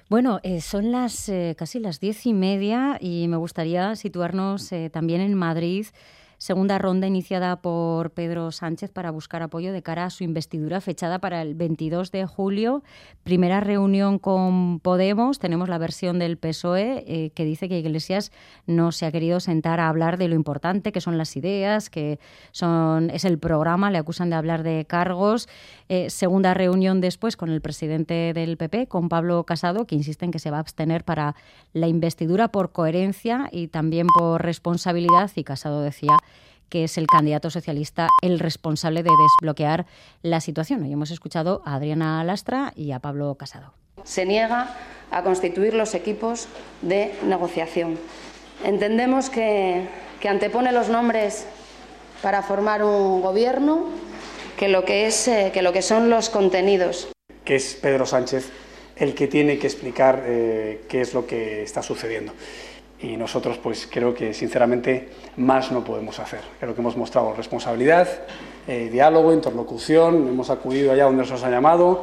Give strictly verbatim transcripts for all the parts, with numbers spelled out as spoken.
Bueno, eh, son las eh, casi las diez y media y me gustaría situarnos eh, también en Madrid. Segunda ronda iniciada por Pedro Sánchez para buscar apoyo de cara a su investidura fechada para el veintidós de julio. Primera reunión con Podemos. Tenemos la versión del P S O E eh, que dice que Iglesias no se ha querido sentar a hablar de lo importante que son las ideas, que son es el programa. Le acusan de hablar de cargos. Eh, segunda reunión después con el presidente del P P, con Pablo Casado, que insiste en que se va a abstener para la investidura por coherencia y también por responsabilidad. Y Casado decía que es el candidato socialista el responsable de desbloquear la situación. Hoy hemos escuchado a Adriana Lastra y a Pablo Casado. Se niega a constituir los equipos de negociación. Entendemos que, que antepone los nombres para formar un gobierno que lo que, es, eh, que lo que son los contenidos. Que es Pedro Sánchez el que tiene que explicar eh, qué es lo que está sucediendo. Y nosotros, pues creo que sinceramente más no podemos hacer. Creo que hemos mostrado responsabilidad, eh, diálogo, interlocución, hemos acudido allá donde se nos ha llamado.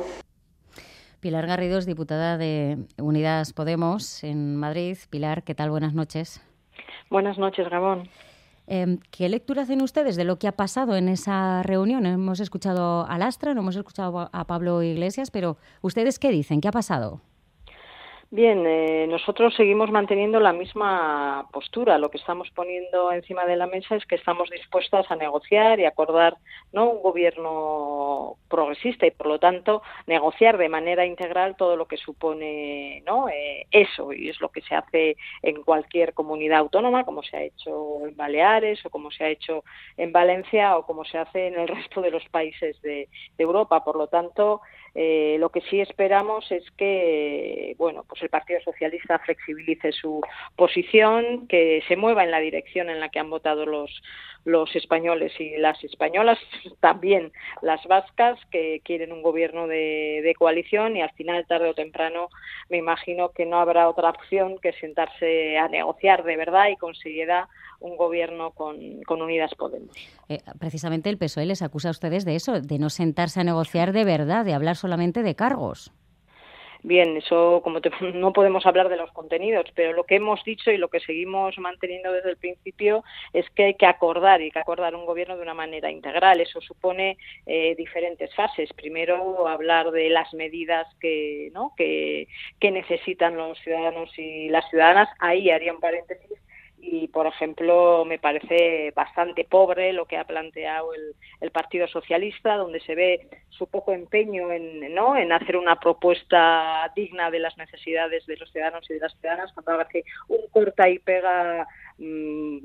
Pilar Garrido es diputada de Unidas Podemos en Madrid. Pilar, ¿qué tal? Buenas noches. Buenas noches, Gabón. Eh, ¿Qué lectura hacen ustedes de lo que ha pasado en esa reunión? Hemos escuchado a Lastra, no hemos escuchado a Pablo Iglesias, pero ¿ustedes qué dicen? ¿Qué ha pasado? Bien, eh, nosotros seguimos manteniendo la misma postura. Lo que estamos poniendo encima de la mesa es que estamos dispuestas a negociar y acordar, ¿no?, un gobierno progresista y, por lo tanto, negociar de manera integral todo lo que supone, ¿no?, eh, eso. Y es lo que se hace en cualquier comunidad autónoma, como se ha hecho en Baleares o como se ha hecho en Valencia o como se hace en el resto de los países de, de Europa. Por lo tanto, eh, lo que sí esperamos es que, bueno, pues el Partido Socialista flexibilice su posición, que se mueva en la dirección en la que han votado los los españoles y las españolas, también las vascas, que quieren un gobierno de, de coalición, y al final, tarde o temprano, me imagino que no habrá otra opción que sentarse a negociar de verdad y con seriedad un gobierno con, con Unidas Podemos. Eh, precisamente el P S O E les acusa a ustedes de eso, de no sentarse a negociar de verdad, de hablar solamente de cargos. Bien, eso como te, no podemos hablar de los contenidos, pero lo que hemos dicho y lo que seguimos manteniendo desde el principio es que hay que acordar y que acordar un gobierno de una manera integral. Eso supone eh, diferentes fases. Primero, hablar de las medidas que, ¿no?, que, que necesitan los ciudadanos y las ciudadanas. Ahí haría un paréntesis. Y, por ejemplo, me parece bastante pobre lo que ha planteado el, el Partido Socialista, donde se ve su poco empeño en, ¿no?, en hacer una propuesta digna de las necesidades de los ciudadanos y de las ciudadanas, cuando hace un corta y pega mmm,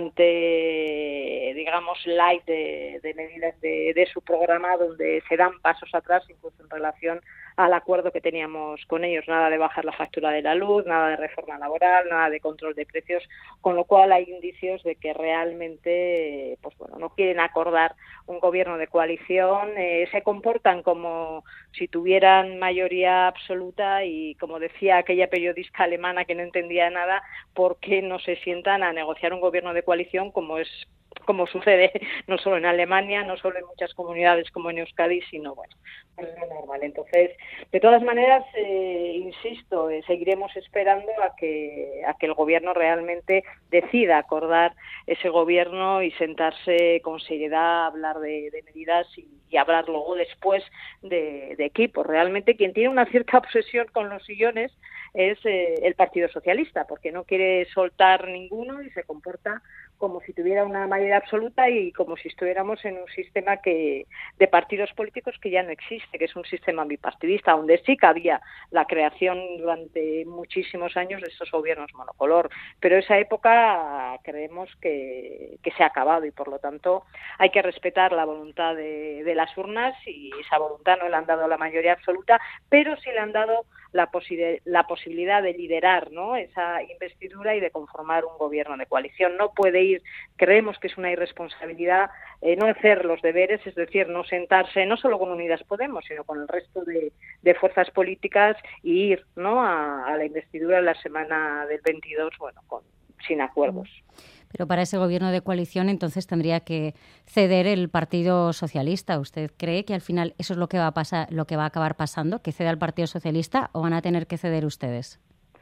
bastante, digamos, light de, de medidas de, de su programa, donde se dan pasos atrás, incluso en relación al acuerdo que teníamos con ellos. Nada de bajar la factura de la luz, nada de reforma laboral, nada de control de precios, con lo cual hay indicios de que realmente, pues bueno, no quieren acordar un gobierno de coalición, eh, se comportan como si tuvieran mayoría absoluta y, como decía aquella periodista alemana que no entendía nada, ¿por qué no se sientan a negociar un gobierno de coalición como es como sucede no solo en Alemania, no solo en muchas comunidades como en Euskadi, sino, bueno, es lo normal. Entonces, de todas maneras, eh, insisto, eh, seguiremos esperando a que a que el gobierno realmente decida acordar ese gobierno y sentarse con seriedad a hablar de, de medidas y, y hablar luego después de, de equipos. Realmente quien tiene una cierta obsesión con los sillones es eh, el Partido Socialista, porque no quiere soltar ninguno y se comporta como si tuviera una mayoría absoluta y como si estuviéramos en un sistema que de partidos políticos que ya no existe, que es un sistema bipartidista, donde sí cabía la creación durante muchísimos años de estos gobiernos monocolor. Pero esa época creemos que, que se ha acabado y, por lo tanto, hay que respetar la voluntad de, de las urnas, y esa voluntad no le han dado la mayoría absoluta, pero sí le han dado la, posi- la posibilidad de liderar, ¿no?, esa investidura y de conformar un gobierno de coalición. No puede ir, creemos que es una irresponsabilidad eh, no hacer los deberes, es decir, no sentarse no solo con Unidas Podemos, sino con el resto de, de fuerzas políticas y ir, ¿no?, a, a la investidura en la semana del veintidós, bueno, con, sin acuerdos. Pero para ese gobierno de coalición entonces tendría que ceder el Partido Socialista. ¿Usted cree que al final eso es lo que va a pasar, lo que va a acabar pasando, que ceda el Partido Socialista, o van a tener que ceder ustedes?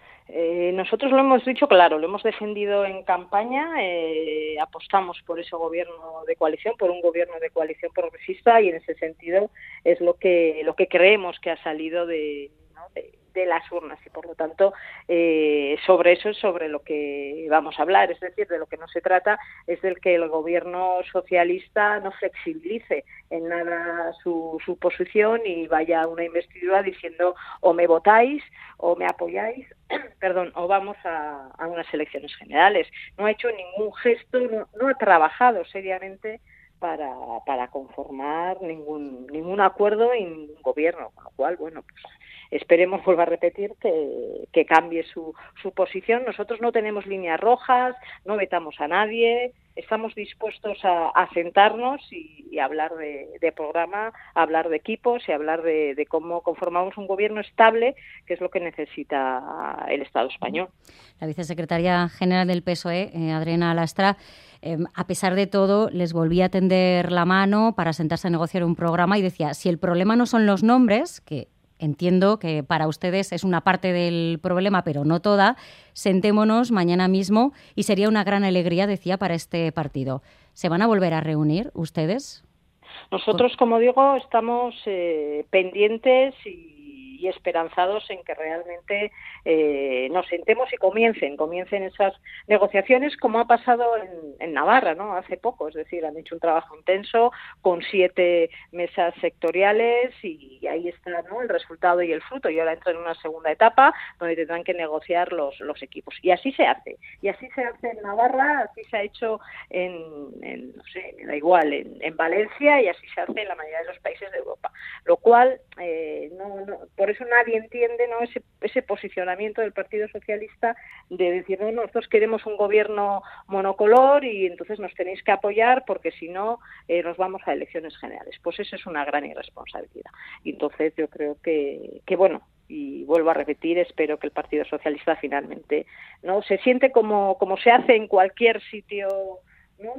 Eh, nosotros lo hemos dicho claro, lo hemos defendido en campaña, eh, apostamos por ese gobierno de coalición, por un gobierno de coalición progresista, y en ese sentido es lo que lo que creemos que ha salido de, ¿no? de, de las urnas, y por lo tanto eh, sobre eso es sobre lo que vamos a hablar. Es decir, de lo que no se trata es del que el gobierno socialista no flexibilice en nada su, su posición y vaya a una investidura diciendo o me votáis o me apoyáis, perdón, o vamos a, a unas elecciones generales. No ha hecho ningún gesto, no, no ha trabajado seriamente para, para conformar ningún ningún acuerdo y ningún gobierno, con lo cual, bueno, pues esperemos, vuelvo a repetir, que, que cambie su, su posición. Nosotros no tenemos líneas rojas, no vetamos a nadie, estamos dispuestos a, a sentarnos y, y hablar de, de programa, hablar de equipos y hablar de, de cómo conformamos un gobierno estable, que es lo que necesita el Estado español. La vicesecretaria general del P S O E, eh, Adriana Lastra, eh, a pesar de todo, les volvía a tender la mano para sentarse a negociar un programa y decía, si el problema no son los nombres, que entiendo que para ustedes es una parte del problema, pero no toda, sentémonos mañana mismo y sería una gran alegría, decía, para este partido. ¿Se van a volver a reunir ustedes? Nosotros, como digo, estamos eh, pendientes y y esperanzados en que realmente eh, nos sentemos y comiencen, comiencen esas negociaciones, como ha pasado en, en Navarra, ¿no? Hace poco, es decir, han hecho un trabajo intenso con siete mesas sectoriales y ahí está, ¿no?, el resultado y el fruto, y ahora entran en una segunda etapa donde tendrán que negociar los, los equipos. Y así se hace, y así se hace en Navarra, así se ha hecho en, en no sé, me da igual, en, en Valencia, y así se hace en la mayoría de los países de Europa. Lo cual, eh, no, no, por eso nadie entiende, ¿no?, ese, ese posicionamiento del Partido Socialista de decir, no, nosotros queremos un gobierno monocolor y entonces nos tenéis que apoyar porque si no eh, nos vamos a elecciones generales. Pues eso es una gran irresponsabilidad. Y entonces yo creo que, que bueno, y vuelvo a repetir, espero que el Partido Socialista finalmente no se siente como, como se hace en cualquier sitio, ¿no?,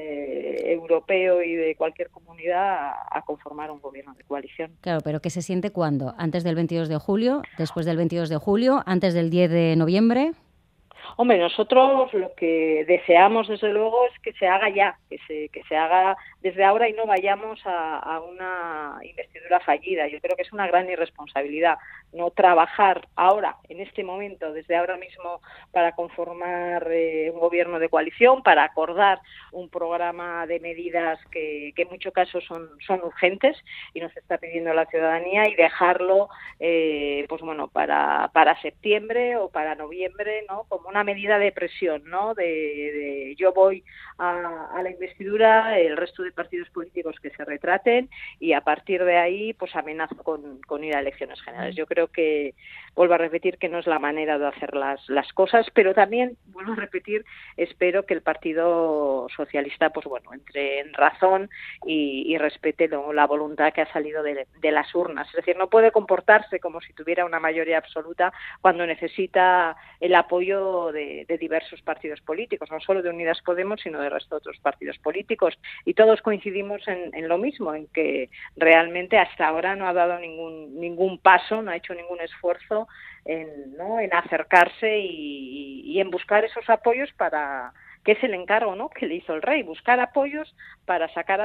eh, europeo y de cualquier comunidad a, a conformar un gobierno de coalición. Claro, pero ¿qué se siente cuándo? ¿Antes del veintidós de julio? ¿Después del veintidós de julio? ¿Antes del diez de noviembre? Hombre, nosotros lo que deseamos, desde luego, es que se haga ya, que se que se haga desde ahora y no vayamos a, a una investidura fallida. Yo creo que es una gran irresponsabilidad no trabajar ahora, en este momento, desde ahora mismo, para conformar eh, un gobierno de coalición, para acordar un programa de medidas que, que en muchos casos son, son urgentes y nos está pidiendo la ciudadanía, y dejarlo, eh, pues bueno, para, para septiembre o para noviembre, ¿no?, como una medida de presión, ¿no?, de, de yo voy a, a la investidura, el resto de partidos políticos que se retraten, y a partir de ahí pues amenazo con, con ir a elecciones generales. Yo creo que, vuelvo a repetir, que no es la manera de hacer las, las cosas, pero también, vuelvo a repetir, espero que el Partido Socialista pues bueno, entre en razón y, y respete lo, la voluntad que ha salido de, de las urnas. Es decir, no puede comportarse como si tuviera una mayoría absoluta cuando necesita el apoyo de, de diversos partidos políticos, no solo de Unidas Podemos, sino del resto de otros partidos políticos. Y todos coincidimos en, en lo mismo, en que realmente hasta ahora no ha dado ningún ningún paso, no ha hecho ningún esfuerzo en, ¿no?, en acercarse y, y en buscar esos apoyos para, que es el encargo, ¿no?, que le hizo el rey, buscar apoyos para sacar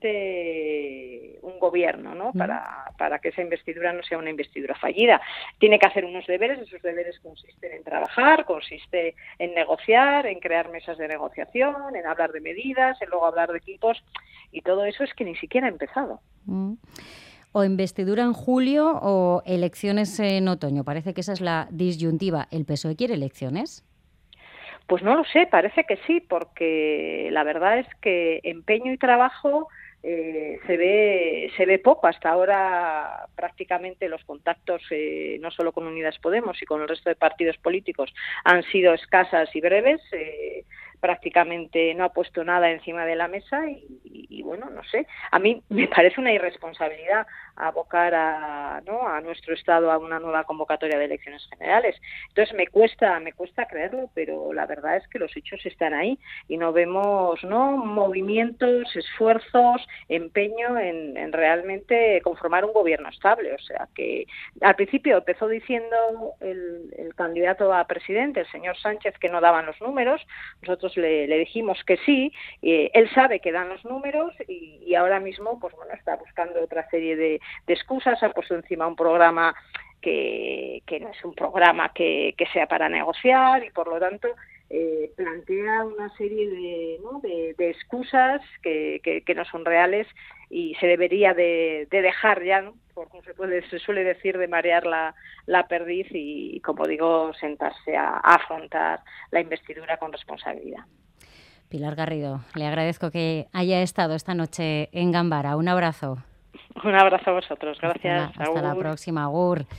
adelante un gobierno, ¿no?, mm. para, para que esa investidura no sea una investidura fallida. Tiene que hacer unos deberes, esos deberes consisten en trabajar, consiste en negociar, en crear mesas de negociación, en hablar de medidas, en luego hablar de equipos, y todo eso es que ni siquiera ha empezado. Mm. O investidura en julio o elecciones en otoño. Parece que esa es la disyuntiva. ¿El P S O E quiere elecciones? Pues no lo sé, parece que sí, porque la verdad es que empeño y trabajo eh, se ve se ve poco. Hasta ahora prácticamente los contactos, eh, no solo con Unidas Podemos y con el resto de partidos políticos, han sido escasas y breves. Eh, prácticamente no ha puesto nada encima de la mesa y, y bueno, no sé, a mí me parece una irresponsabilidad abocar a, ¿no?, a nuestro Estado a una nueva convocatoria de elecciones generales. Entonces me cuesta, me cuesta creerlo, pero la verdad es que los hechos están ahí y no vemos, ¿no?, movimientos, esfuerzos, empeño en, en realmente conformar un gobierno estable. O sea que al principio empezó diciendo el, el candidato a presidente, el señor Sánchez, que no daban los números. Nosotros le, le dijimos que sí. Eh, él sabe que dan los números y, y ahora mismo, pues bueno, está buscando otra serie de de excusas, ha puesto encima un programa que, que no es un programa que, que sea para negociar y por lo tanto eh, plantea una serie de, ¿no?, de, de excusas que, que, que no son reales y se debería de, de dejar ya, ¿no?, por como se, puede, se suele decir, de marear la, la perdiz y, como digo, sentarse a, a afrontar la investidura con responsabilidad. Pilar Garrido, le agradezco que haya estado esta noche en Gambara. Un abrazo. Un abrazo a vosotros. Gracias. Hasta la, hasta la próxima. Agur.